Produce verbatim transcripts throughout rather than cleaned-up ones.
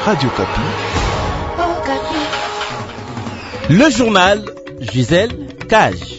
Radio Kapi. Le journal Gisèle Cage.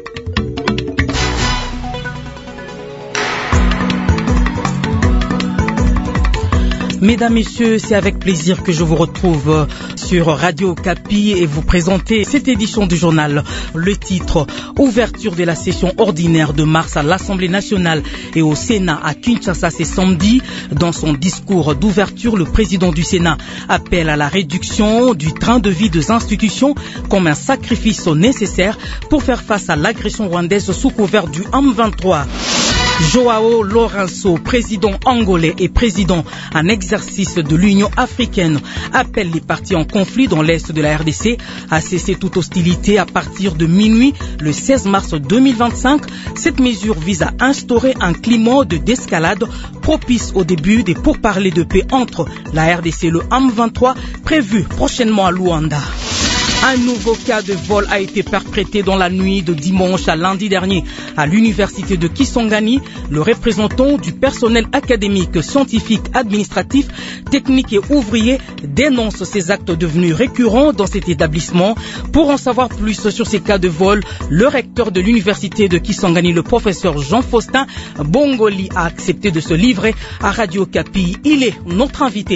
Mesdames, Messieurs, c'est avec plaisir que je vous retrouve sur Radio Kapi et vous présenter cette édition du journal. Le titre, ouverture de la session ordinaire de mars à l'Assemblée nationale et au Sénat à Kinshasa ce samedi. Dans son discours d'ouverture, le président du Sénat appelle à la réduction du train de vie des institutions comme un sacrifice nécessaire pour faire face à l'agression rwandaise sous couvert du M vingt-trois. Joao Lourenço, président angolais et président en exercice de l'Union africaine, appelle les partis en conflit dans l'est de la R D C à cesser toute hostilité à partir de minuit le seize mars deux mille vingt-cinq. Cette mesure vise à instaurer un climat de d'escalade propice au début des pourparlers de paix entre la R D C et le M vingt-trois prévu prochainement à Luanda. Un nouveau cas de vol a été perpétré dans la nuit de dimanche à lundi dernier à l'université de Kisangani. Le représentant du personnel académique, scientifique, administratif, technique et ouvrier dénonce ces actes devenus récurrents dans cet établissement. Pour en savoir plus sur ces cas de vol, le recteur de l'université de Kisangani, le professeur Jean-Faustin Bongoli, a accepté de se livrer à Radio Kapi. Il est notre invité.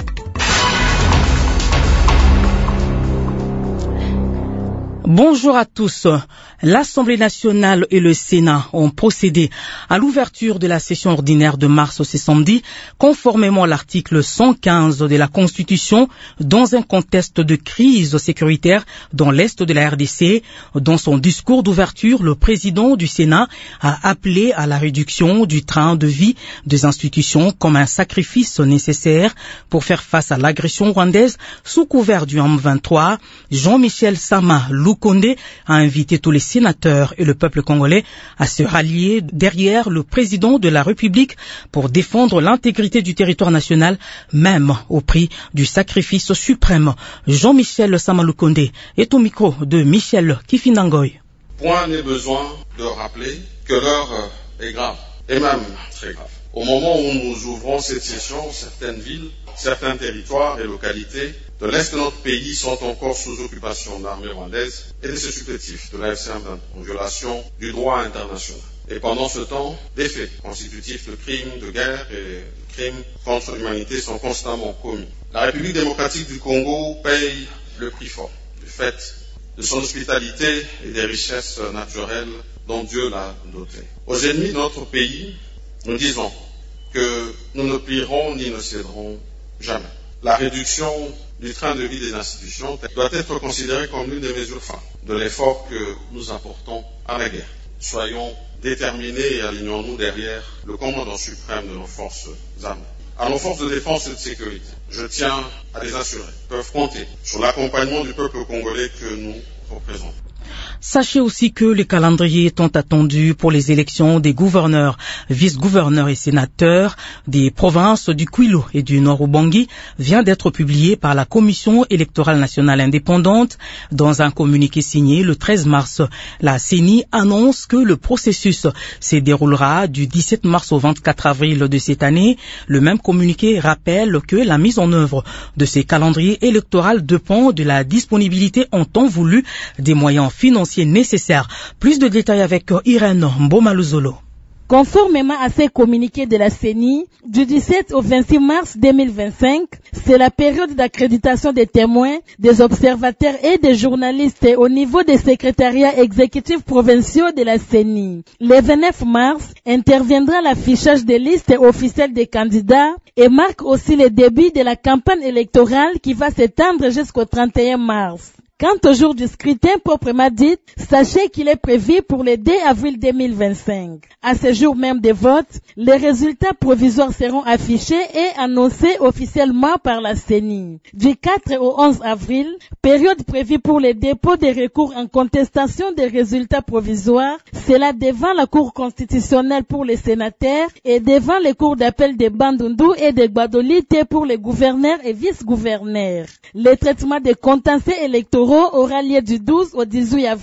Bonjour à tous. L'Assemblée nationale et le Sénat ont procédé à l'ouverture de la session ordinaire de mars ce samedi, conformément à l'article cent quinze de la Constitution, dans un contexte de crise sécuritaire dans l'Est de la R D C. Dans son discours d'ouverture, le président du Sénat a appelé à la réduction du train de vie des institutions comme un sacrifice nécessaire pour faire face à l'agression rwandaise sous couvert du M vingt-trois. Jean-Michel Sama Lukonde a invité tous les sénateurs et le peuple congolais à se rallier derrière le président de la République pour défendre l'intégrité du territoire national, même au prix du sacrifice suprême. Jean-Michel Sama Lukonde est au micro de Michel Kifinangoy. Point n'est besoin de rappeler que l'heure est grave, et même très grave. Au moment où nous ouvrons cette session, certaines villes, certains territoires et localités de l'Est de notre pays sont encore sous occupation d'armées rwandaises et de ses supplétifs de la F C M vingt, en violation du droit international. Et pendant ce temps, des faits constitutifs de crimes de guerre et de crimes contre l'humanité sont constamment commis. La République démocratique du Congo paye le prix fort du fait de son hospitalité et des richesses naturelles dont Dieu l'a doté. Aux ennemis de notre pays, nous disons que nous ne plierons ni ne céderons jamais. La réduction du train de vie des institutions doit être considérée comme l'une des mesures phares de l'effort que nous apportons à la guerre. Soyons déterminés et alignons-nous derrière le commandant suprême de nos forces armées. À nos forces de défense et de sécurité, je tiens à les assurer, peuvent compter sur l'accompagnement du peuple congolais que nous représentons. Sachez aussi que le calendrier étant attendu pour les élections des gouverneurs, vice-gouverneurs et sénateurs des provinces du Kwilu et du Nord-Ubangi vient d'être publié par la Commission électorale nationale indépendante. Dans un communiqué signé le treize mars, la C E N I annonce que le processus se déroulera du dix-sept mars au vingt-quatre avril de cette année. Le même communiqué rappelle que la mise en œuvre de ces calendriers électoraux dépend de la disponibilité en temps voulu des moyens financiers nécessaires. Plus de détails avec Irène Mbomaluzolo. Conformément à ces communiqués de la C E N I, du dix-sept au vingt-six mars deux mille vingt-cinq, c'est la période d'accréditation des témoins, des observateurs et des journalistes au niveau des secrétariats exécutifs provinciaux de la C E N I. Le vingt-neuf mars interviendra l'affichage des listes officielles des candidats et marque aussi le début de la campagne électorale qui va s'étendre jusqu'au trente et un mars. Quant au jour du scrutin proprement dit, sachez qu'il est prévu pour le deux avril deux mille vingt-cinq. À ce jour même des votes, les résultats provisoires seront affichés et annoncés officiellement par la C E N I. Du quatre au onze avril, période prévue pour le dépôt des recours en contestation des résultats provisoires, c'est là devant la Cour constitutionnelle pour les sénateurs et devant les cours d'appel de Bandundu et de Gbadolite pour les gouverneurs et vice-gouverneurs. Le traitement des contentieux électoraux aura lieu du douze au dix-huit avril,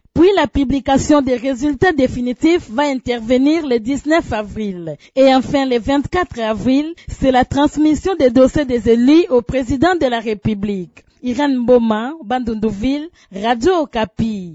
Puis la publication des résultats définitifs va intervenir le dix-neuf avril. Et enfin, le vingt-quatre avril, c'est la transmission des dossiers des élus au président de la République. Irène Boma, Bandundouville, Radio Okapi.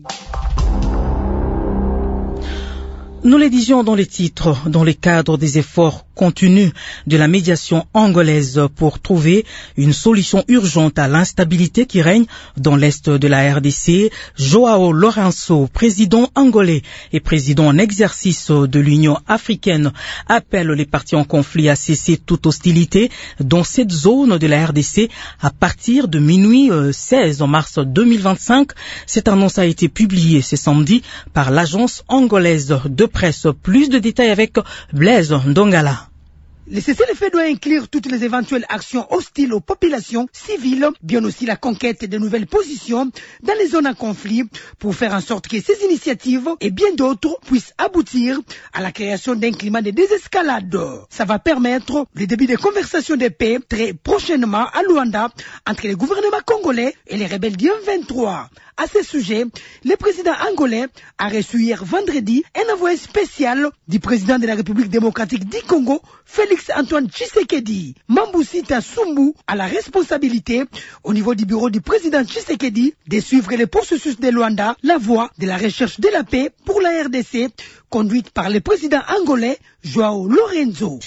Nous le disions dans les titres, dans le cadre des efforts continus de la médiation angolaise pour trouver une solution urgente à l'instabilité qui règne dans l'est de la R D C, Joao Lourenço, président angolais et président en exercice de l'Union africaine, appelle les partis en conflit à cesser toute hostilité dans cette zone de la R D C à partir de minuit seize mars deux mille vingt-cinq. Cette annonce a été publiée ce samedi par l'agence angolaise de presse. Plus de détails avec Blaise Ndongala. Le cessez-le-feu doit inclure toutes les éventuelles actions hostiles aux populations civiles, bien aussi la conquête de nouvelles positions dans les zones en conflit pour faire en sorte que ces initiatives et bien d'autres puissent aboutir à la création d'un climat de désescalade. Ça va permettre le début de conversations de paix très prochainement à Luanda entre le gouvernement congolais et les rebelles du M vingt-trois. À ce sujet, le président angolais a reçu hier vendredi un envoyé spécial du président de la République démocratique du Congo, Félix Antoine Tshisekedi. Mambusita Sumbu a la responsabilité, au niveau du bureau du président Tshisekedi, de suivre le processus de Luanda, la voie de la recherche de la paix pour la R D C, conduite par le président angolais Joao Lourenço.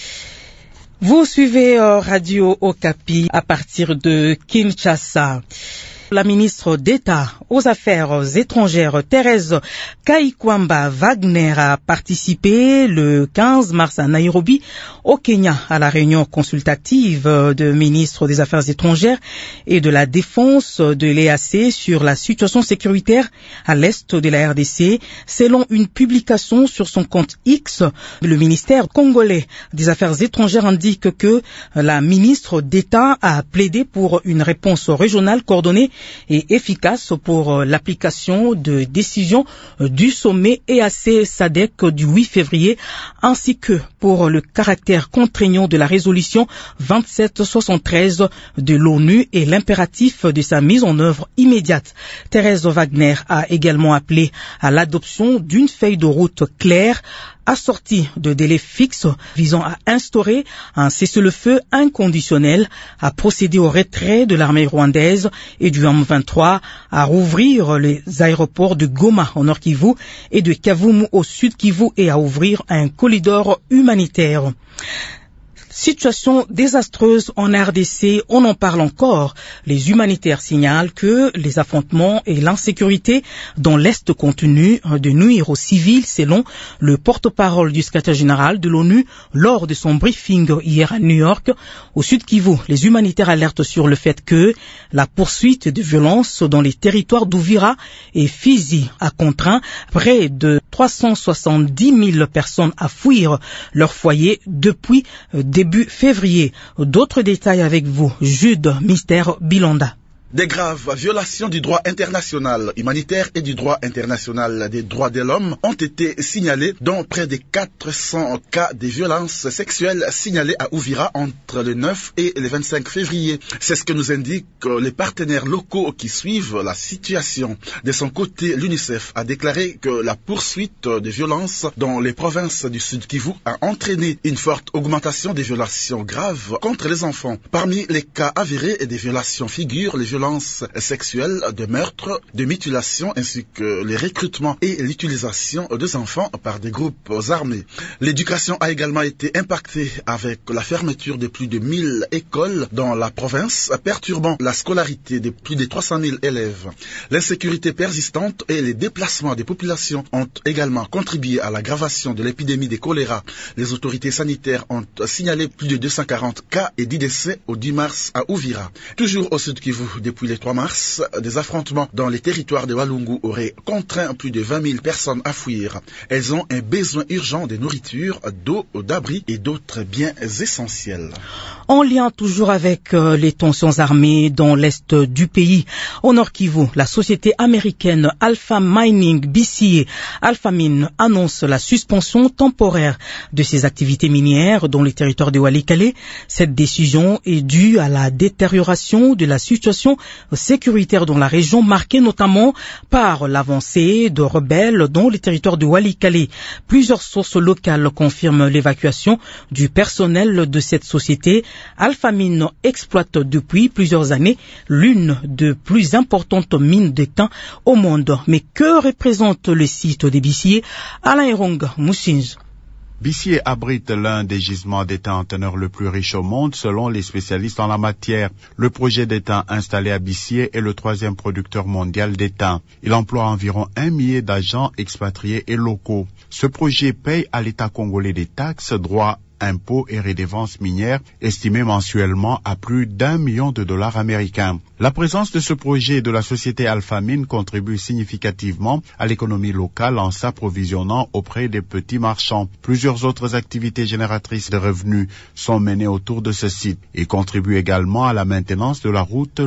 Vous suivez euh, Radio Okapi à partir de Kinshasa. La ministre d'État aux Affaires étrangères, Thérèse Kaikwamba Wagner, a participé le quinze mars à Nairobi, au Kenya, à la réunion consultative de ministres des Affaires étrangères et de la Défense de l'E A C sur la situation sécuritaire à l'est de la R D C. Selon une publication sur son compte X, le ministère congolais des Affaires étrangères indique que la ministre d'État a plaidé pour une réponse régionale coordonnée et efficace pour l'application de décisions du sommet E A C S A D C du huit février, ainsi que pour le caractère contraignant de la résolution vingt-sept soixante-treize de l'ONU et l'impératif de sa mise en œuvre immédiate. Thérèse Wagner a également appelé à l'adoption d'une feuille de route claire assortie de délais fixes visant à instaurer un cessez-le-feu inconditionnel, à procéder au retrait de l'armée rwandaise et du M vingt-trois, à rouvrir les aéroports de Goma au nord Kivu et de Kavumu au sud Kivu et à ouvrir un corridor humanitaire. Situation désastreuse en R D C, on en parle encore. Les humanitaires signalent que les affrontements et l'insécurité dans l'Est continuent de nuire aux civils, selon le porte-parole du secrétaire général de l'ONU lors de son briefing hier à New York. Au Sud Kivu, les humanitaires alertent sur le fait que la poursuite de violences dans les territoires d'Uvira et Fizi a contraint près de trois cent soixante-dix mille personnes à fuir leur foyer depuis début février. D'autres détails avec vous, Jude Mystère Bilonda. Des graves violations du droit international humanitaire et du droit international des droits de l'homme ont été signalées, dont près de quatre cents cas de violences sexuelles signalés à Uvira entre le neuf et le vingt-cinq février. C'est ce que nous indiquent les partenaires locaux qui suivent la situation. De son côté, l'UNICEF a déclaré que la poursuite des violences dans les provinces du Sud Kivu a entraîné une forte augmentation des violations graves contre les enfants. Parmi les cas avérés des violations figurent les violences violences sexuelles, de meurtres, de mutilations, ainsi que les recrutements et l'utilisation des enfants par des groupes armés. L'éducation a également été impactée avec la fermeture de plus de mille écoles dans la province, perturbant la scolarité de plus de trois cent mille élèves. L'insécurité persistante et les déplacements des populations ont également contribué à l'aggravation de l'épidémie de choléra. Les autorités sanitaires ont signalé plus de deux cent quarante cas et dix décès au dix mars à Uvira. Toujours au Sud Kivu, depuis le trois mars, des affrontements dans les territoires de Walungu auraient contraint plus de vingt mille personnes à fuir. Elles ont un besoin urgent de nourriture, d'eau, d'abri et d'autres biens essentiels. En lien toujours avec euh, les tensions armées dans l'est du pays, au Nord Kivu, la société américaine Alpha Mining B C A, Alpha Mine, annonce la suspension temporaire de ses activités minières dans les territoires de Walikale. Cette décision est due à la détérioration de la situation sécuritaire dans la région, marquée notamment par l'avancée de rebelles dans le territoire de Walikale. Plusieurs sources locales confirment l'évacuation du personnel de cette société. Alphamine exploite depuis plusieurs années l'une des plus importantes mines d'étain au monde. Mais que représente le site des Bissier? Alain Erong Moussinj. Bissier abrite l'un des gisements d'étain en teneur le plus riche au monde selon les spécialistes en la matière. Le projet d'étain installé à Bissier est le troisième producteur mondial d'étain. Il emploie environ un millier d'agents expatriés et locaux. Ce projet paye à l'État congolais des taxes, droits, impôts et redevances minières estimés mensuellement à plus d'un million de dollars américains. La présence de ce projet de la société Alphamine contribue significativement à l'économie locale en s'approvisionnant auprès des petits marchands. Plusieurs autres activités génératrices de revenus sont menées autour de ce site. Il contribue également à la maintenance de la route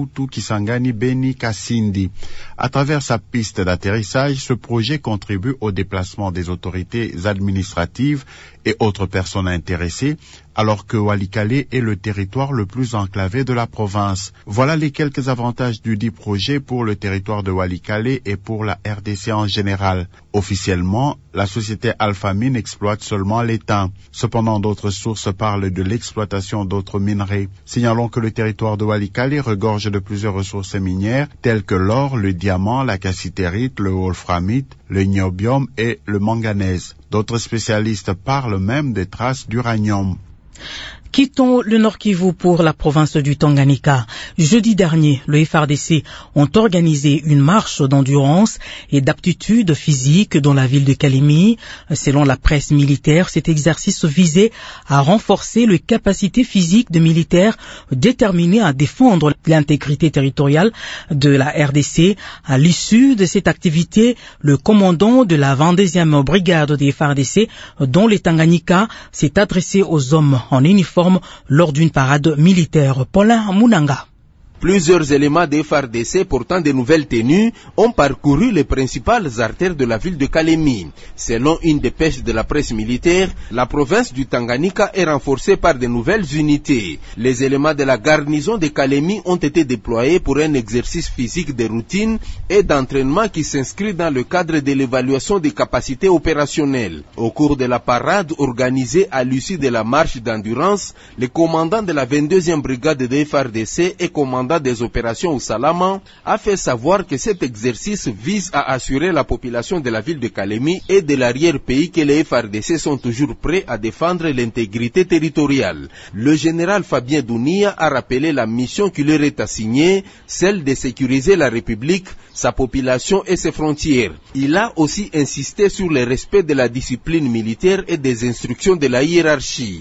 Lubutu-Kisangani-Beni-Kasindi. À travers sa piste d'atterrissage, ce projet contribue au déplacement des autorités administratives et autres personnes intéressées, alors que Walikale est le territoire le plus enclavé de la province. Voilà les quelques avantages du dit projet pour le territoire de Walikale et pour la R D C en général. Officiellement, la société Alphamine exploite seulement l'étain. Cependant, d'autres sources parlent de l'exploitation d'autres minerais. Signalons que le territoire de Walikale regorge de plusieurs ressources minières telles que l'or, le diamant, la cassitérite, le wolframite, le niobium et le manganèse. D'autres spécialistes parlent même des traces d'uranium. Quittons le Nord Kivu pour la province du Tanganyika. Jeudi dernier, le F R D C ont organisé une marche d'endurance et d'aptitude physique dans la ville de Kalemi. Selon la presse militaire, cet exercice visait à renforcer les capacités physiques de militaires déterminés à défendre l'intégrité territoriale de la R D C. À l'issue de cette activité, le commandant de la vingt-deuxième brigade des F R D C, dont les Tanganyika, s'est adressé aux hommes en uniforme lors d'une parade militaire. Paulin Mounanga. Plusieurs éléments des F A R D C portant de nouvelles tenues ont parcouru les principales artères de la ville de Kalemi. Selon une dépêche de la presse militaire, la province du Tanganyika est renforcée par de nouvelles unités. Les éléments de la garnison de Kalemi ont été déployés pour un exercice physique de routine et d'entraînement qui s'inscrit dans le cadre de l'évaluation des capacités opérationnelles. Au cours de la parade organisée à l'issue de la marche d'endurance, le commandant de la vingt-deuxième brigade de F A R D C et commandant des opérations au Salama a fait savoir que cet exercice vise à assurer la population de la ville de Kalemi et de l'arrière-pays que les F A R D C sont toujours prêts à défendre l'intégrité territoriale. Le général Fabien Dounia a rappelé la mission qui leur est assignée, celle de sécuriser la République, sa population et ses frontières. Il a aussi insisté sur le respect de la discipline militaire et des instructions de la hiérarchie.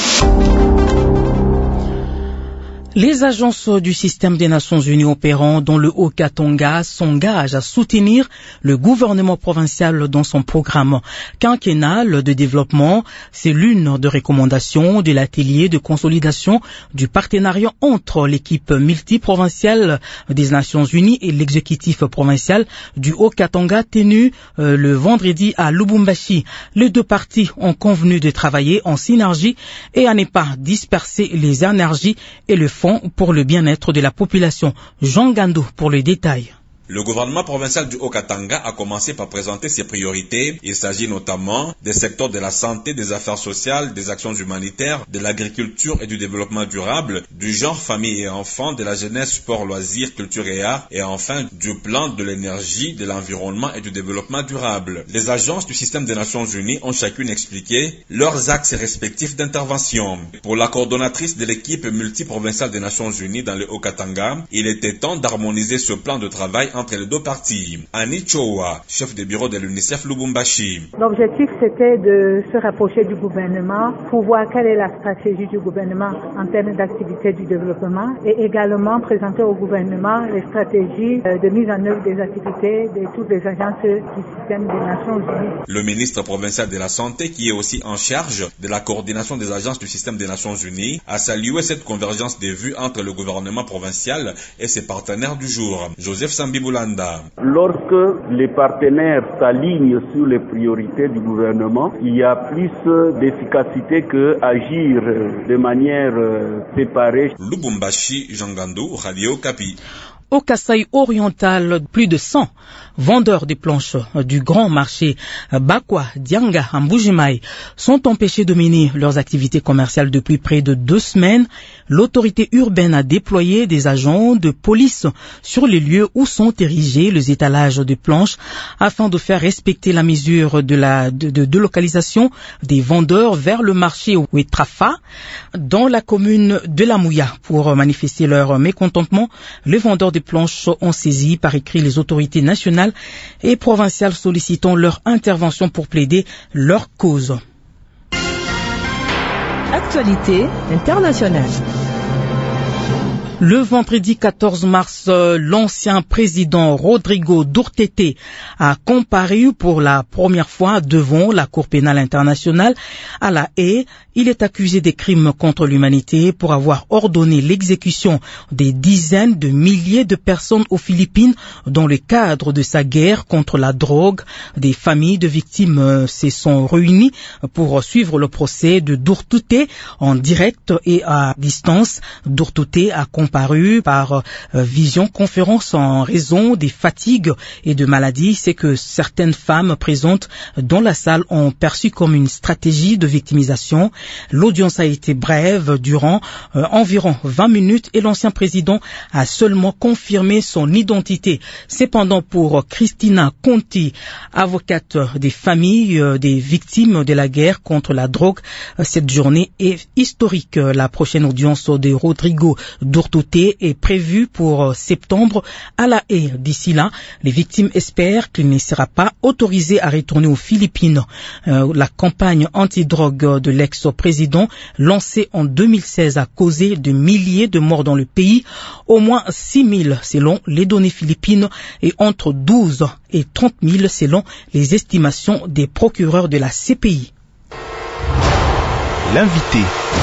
Les agences du système des Nations Unies opérant dans le Haut-Katanga s'engagent à soutenir le gouvernement provincial dans son programme quinquennal de développement. C'est l'une des recommandations de l'atelier de consolidation du partenariat entre l'équipe multiprovinciale des Nations Unies et l'exécutif provincial du Haut-Katanga tenu euh, le vendredi à Lubumbashi. Les deux parties ont convenu de travailler en synergie et à ne pas disperser les énergies et le pour le bien-être de la population. Jean Gandou pour le détail. Le gouvernement provincial du Haut-Katanga a commencé par présenter ses priorités. Il s'agit notamment des secteurs de la santé, des affaires sociales, des actions humanitaires, de l'agriculture et du développement durable, du genre famille et enfants, de la jeunesse, sport, loisirs, culture et art, et enfin du plan de l'énergie, de l'environnement et du développement durable. Les agences du système des Nations Unies ont chacune expliqué leurs axes respectifs d'intervention. Pour la coordonnatrice de l'équipe multiprovinciale des Nations Unies dans le Haut-Katanga, il était temps d'harmoniser ce plan de travail entre les deux parties. Annie Chowa, chef de bureau de l'UNICEF Lubumbashi. L'objectif, c'était de se rapprocher du gouvernement pour voir quelle est la stratégie du gouvernement en termes d'activité du développement et également présenter au gouvernement les stratégies de mise en œuvre des activités de toutes les agences du système des Nations Unies. Le ministre provincial de la Santé, qui est aussi en charge de la coordination des agences du système des Nations Unies, a salué cette convergence des vues entre le gouvernement provincial et ses partenaires du jour. Joseph Sambi Boulanda. Lorsque les partenaires s'alignent sur les priorités du gouvernement, il y a plus d'efficacité que agir de manière séparée. Lubumbashi, Jangando, Radio Kapi. Au Kasaï oriental, plus de cent vendeurs des planches du grand marché Bakwa, Dianga, Mbujimaï sont empêchés de mener leurs activités commerciales depuis près de deux semaines. L'autorité urbaine a déployé des agents de police sur les lieux où sont érigés les étalages de planches afin de faire respecter la mesure de la de, de, de localisation des vendeurs vers le marché Ouetrafa dans la commune de la Mouya. Pour manifester leur mécontentement, les vendeurs de planches ont saisi par écrit les autorités nationales et provinciales sollicitant leur intervention pour plaider leur cause. Actualité internationale. Le vendredi quatorze mars, l'ancien président Rodrigo Duterte a comparu pour la première fois devant la Cour pénale internationale à La Haye. Il est accusé des crimes contre l'humanité pour avoir ordonné l'exécution des dizaines de milliers de personnes aux Philippines dans le cadre de sa guerre contre la drogue. Des familles de victimes se sont réunies pour suivre le procès de Duterte en direct et à distance. Duterte a comparu paru par euh, visioconférence en raison des fatigues et de maladies. C'est que certaines femmes présentes dans la salle ont perçu comme une stratégie de victimisation. L'audience a été brève, durant euh, environ vingt minutes, et l'ancien président a seulement confirmé son identité. Cependant, pour Christina Conti, avocate des familles euh, des victimes de la guerre contre la drogue, euh, cette journée est historique. La prochaine audience de Rodrigo Duterte est prévue pour septembre à La Haye. D'ici là, les victimes espèrent qu'il ne sera pas autorisé à retourner aux Philippines. Euh, la campagne anti-drogue de l'ex-président, lancée en deux mille seize, a causé de milliers de morts dans le pays, au moins six mille selon les données philippines et entre douze et trente mille selon les estimations des procureurs de la C P I. L'invité.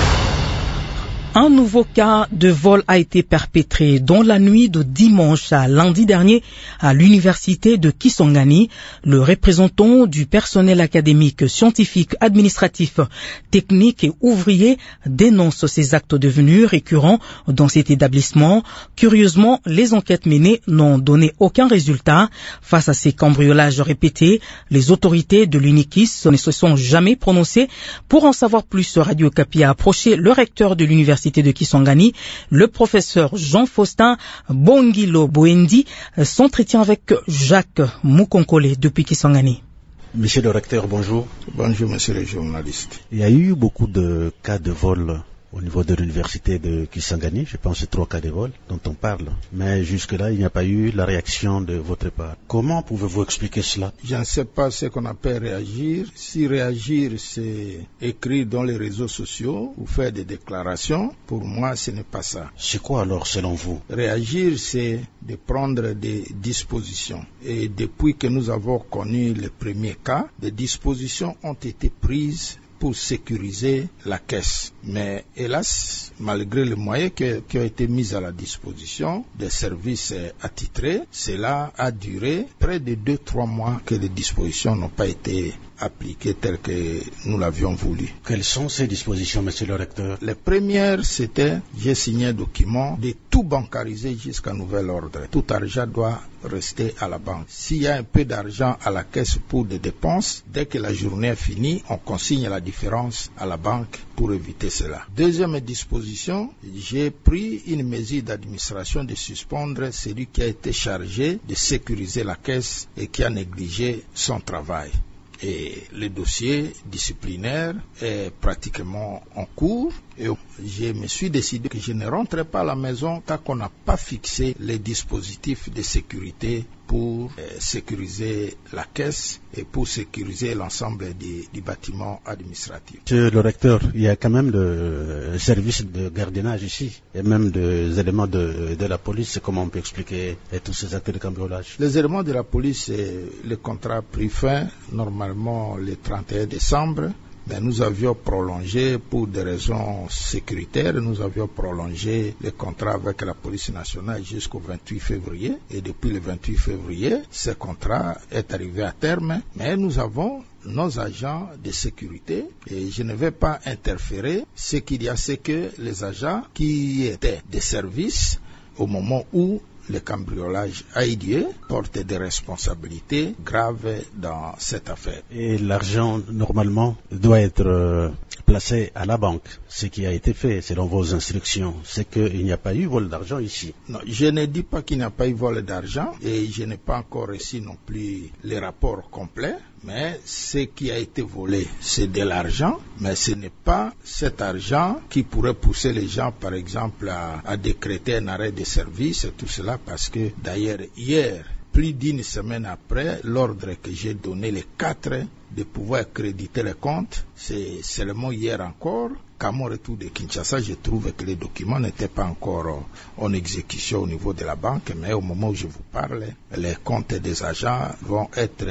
Un nouveau cas de vol a été perpétré dans la nuit de dimanche à lundi dernier à l'université de Kisangani. Le représentant du personnel académique, scientifique, administratif, technique et ouvrier dénonce ces actes devenus récurrents dans cet établissement. Curieusement, les enquêtes menées n'ont donné aucun résultat. Face à ces cambriolages répétés, les autorités de l'UNIKIS ne se sont jamais prononcées. Pour en savoir plus, Radio Kapi a approché le recteur de l'université de Kisangani, le professeur Jean-Faustin Bongilo Boendi, s'entretient avec Jacques Mukonkole depuis Kisangani. Monsieur le recteur, bonjour. Bonjour, monsieur le journaliste. Il y a eu beaucoup de cas de vol au niveau de l'université de Kisangani, je pense que c'est trois cas de vol dont on parle. Mais jusque-là, il n'y a pas eu la réaction de votre part. Comment pouvez-vous expliquer cela? Je ne sais pas ce qu'on appelle réagir. Si réagir, c'est écrire dans les réseaux sociaux ou faire des déclarations, pour moi, ce n'est pas ça. C'est quoi alors, selon vous? Réagir, c'est de prendre des dispositions. Et depuis que nous avons connu les premiers cas, des dispositions ont été prises pour sécuriser la caisse. Mais hélas, malgré les moyens qui, qui ont été mis à la disposition des services attitrés, cela a duré près de deux trois mois que les dispositions n'ont pas été appliquées telles que nous l'avions voulu. Quelles sont ces dispositions, monsieur le recteur? Les premières, c'était, j'ai signé un document de tout bancariser jusqu'à nouvel ordre. Tout argent doit rester à la banque. S'il y a un peu d'argent à la caisse pour des dépenses, dès que la journée est finie, on consigne la différence à la banque pour éviter cela. Deuxième disposition, j'ai pris une mesure d'administration de suspendre celui qui a été chargé de sécuriser la caisse et qui a négligé son travail. Et le dossier disciplinaire est pratiquement en cours. Et je me suis décidé que je ne rentrerai pas à la maison tant qu'on n'a pas fixé les dispositifs de sécurité pour euh, sécuriser la caisse et pour sécuriser l'ensemble du, du bâtiment administratif. Monsieur le recteur, il y a quand même le service de gardiennage ici et même des éléments de, de la police. Comment on peut expliquer tous ces actes de cambriolage? Les éléments de la police, le contrat pris fin normalement le trente et un décembre. mais nous avions prolongé pour des raisons sécuritaires, nous avions prolongé le contrat avec la police nationale jusqu'au vingt-huit février. Et depuis le vingt-huit février, ce contrat est arrivé à terme, mais nous avons nos agents de sécurité et je ne vais pas interférer. Ce qu'il y a, c'est que les agents qui étaient des services au moment où le cambriolage a eu lieu portent des responsabilités graves dans cette affaire. Et l'argent, normalement, doit être euh, placé à la banque. Ce qui a été fait, selon vos instructions, c'est qu'il n'y a pas eu vol d'argent ici. Non, je ne dis pas qu'il n'y a pas eu vol d'argent et je n'ai pas encore reçu non plus les rapports complets. Mais ce qui a été volé, c'est de l'argent, mais ce n'est pas cet argent qui pourrait pousser les gens, par exemple, à, à décréter un arrêt de service et tout cela, parce que d'ailleurs, hier, plus d'une semaine après, l'ordre que j'ai donné, les quatre, de pouvoir créditer les comptes, c'est seulement hier encore qu'à mon retour de Kinshasa, je trouve que les documents n'étaient pas encore en exécution au niveau de la banque, mais au moment où je vous parle, les comptes des agents vont être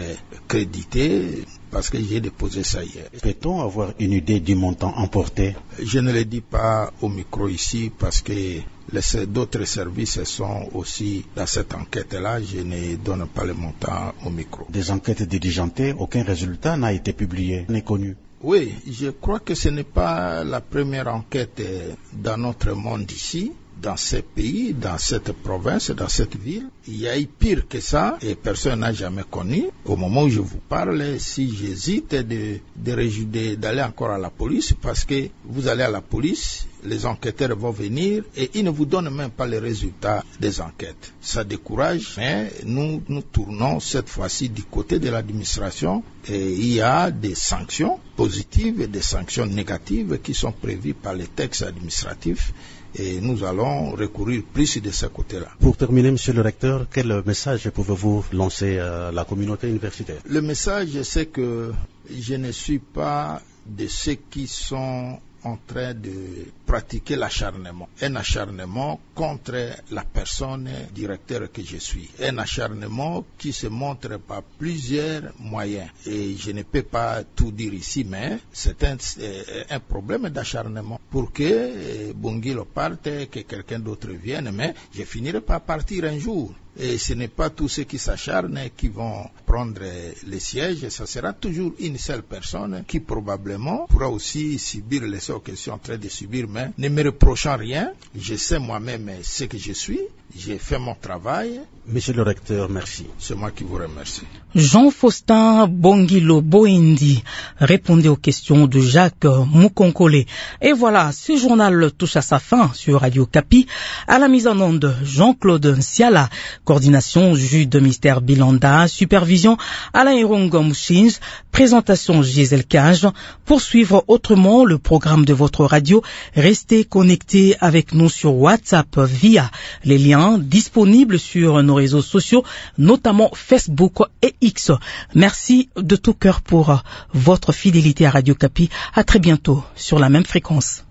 crédités parce que j'ai déposé ça hier. Peut-on avoir une idée du montant emporté? Je ne le dis pas au micro ici parce que les, d'autres services sont aussi dans cette enquête-là. Je ne donne pas le montant au micro. Des enquêtes diligentées, aucun résultat n'a été publié, n'est connu. Oui, je crois que ce n'est pas la première enquête dans notre monde ici, dans ce pays, dans cette province, dans cette ville. Il y a eu pire que ça et personne n'a jamais connu. Au moment où je vous parle, si j'hésite de, de, d'aller encore à la police, parce que vous allez à la police, les enquêteurs vont venir et ils ne vous donnent même pas les résultats des enquêtes. Ça décourage, mais nous nous tournons cette fois-ci du côté de l'administration et il y a des sanctions positives et des sanctions négatives qui sont prévues par les textes administratifs et nous allons recourir plus de ce côté-là. Pour terminer, monsieur le recteur, quel message pouvez-vous lancer à la communauté universitaire? Le message, c'est que je ne suis pas de ceux qui sont en train de pratiquer l'acharnement. Un acharnement contre la personne directeur que je suis. Un acharnement qui se montre par plusieurs moyens. Et je ne peux pas tout dire ici, mais c'est un, un problème d'acharnement. Pour que Bongilo parte, que quelqu'un d'autre vienne, mais je finirai par partir un jour. Et ce n'est pas tous ceux qui s'acharnent qui vont prendre les sièges. Ça sera toujours une seule personne qui probablement pourra aussi subir les sorts que je suis en train de subir, mais ne me reprochant rien. Je sais moi-même ce que je suis. J'ai fait mon travail. Monsieur le recteur, merci. C'est moi qui vous remercie. Jean-Faustin Bongilo Boindi répondait aux questions de Jacques Moukonkole. Et voilà, ce journal touche à sa fin sur Radio Kapi. À la mise en onde, Jean-Claude Siala. Coordination, Jude Mystère Bilanda. Supervision, Alain Irongo Mouchins. Présentation, Gisèle Cage. Pour suivre autrement le programme de votre radio, restez connectés avec nous sur WhatsApp via les liens disponibles sur nos réseaux sociaux, notamment Facebook et X. Merci de tout cœur pour votre fidélité à Radio Kapi. À très bientôt sur la même fréquence.